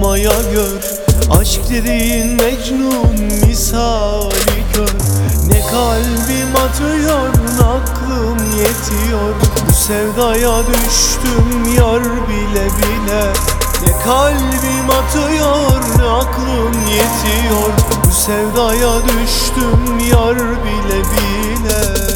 olmaya gör. Aşk dediğin Mecnun misali kör. Ne kalbim atıyor, ne aklım yetiyor. Bu sevdaya düştüm yar bile bile. Ne kalbim atıyor, ne aklım yetiyor. Bu sevdaya düştüm yar bile bile.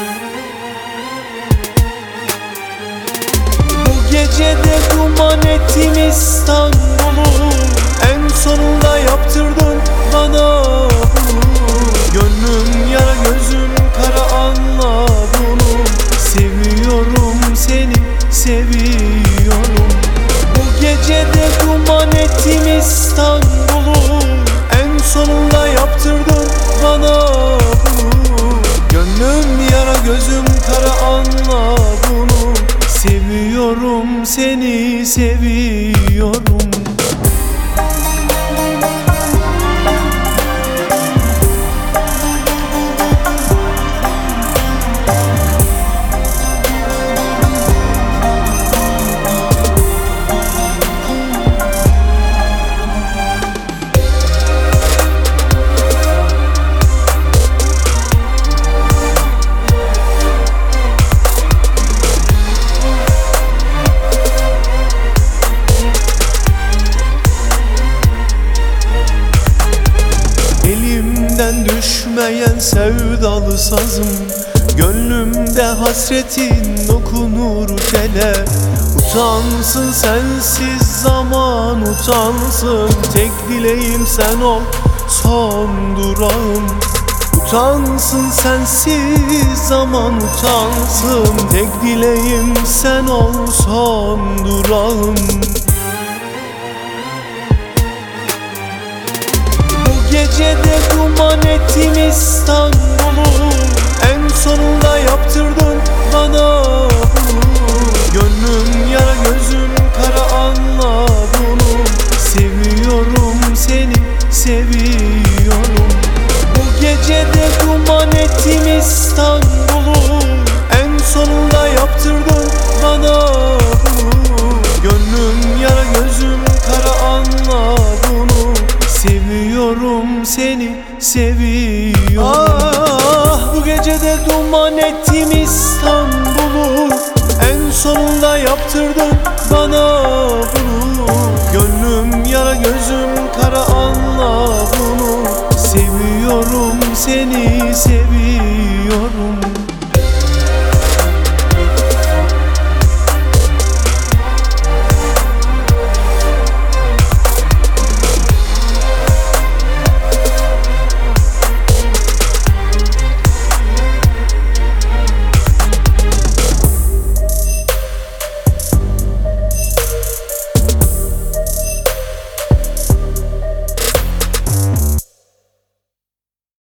Bu gecede duman ettim İstanbul'u. En sonunda yaptırdın bana bunu. Gönlüm yara gözüm kara, anla bunu. Seviyorum seni, seviyorum. Bu gecede duman ettim İstanbul'u. En sonunda yaptırdın bana bunu. Gönlüm yara gözüm kara, anla bunu. Seviyorum seni, seviyorum. Elimden düşmeyen sevdalı sazım. Gönlümde hasretin dokunur tele. Utansın sensiz zaman, utansın. Tek dileğim sen ol son durağım. Utansın sensiz zaman, utansın. Tek dileğim sen ol son durağım. Gecede duman ettim İstanbul'u. En sonunda yaptırdın bana